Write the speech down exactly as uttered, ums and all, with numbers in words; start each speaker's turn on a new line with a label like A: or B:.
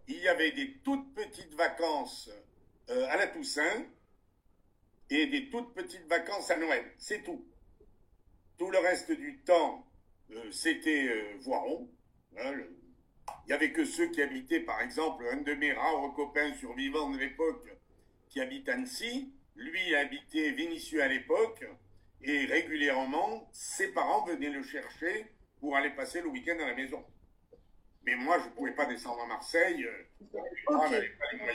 A: il y avait des toutes petites vacances euh, à la Toussaint et des toutes petites vacances à Noël. C'est tout. Tout le reste du temps, euh, c'était euh, Voiron. Hein, le... Il n'y avait que ceux qui habitaient, par exemple, un de mes rares copains survivants de l'époque, qui habite Annecy. Lui habitait Vénissieux à l'époque. Et régulièrement, ses parents venaient le chercher pour aller passer le week-end à la maison. Mais moi, je ne pouvais pas descendre à Marseille. Euh, mes parents
B: Ok.
A: n'avaient pas les moyens.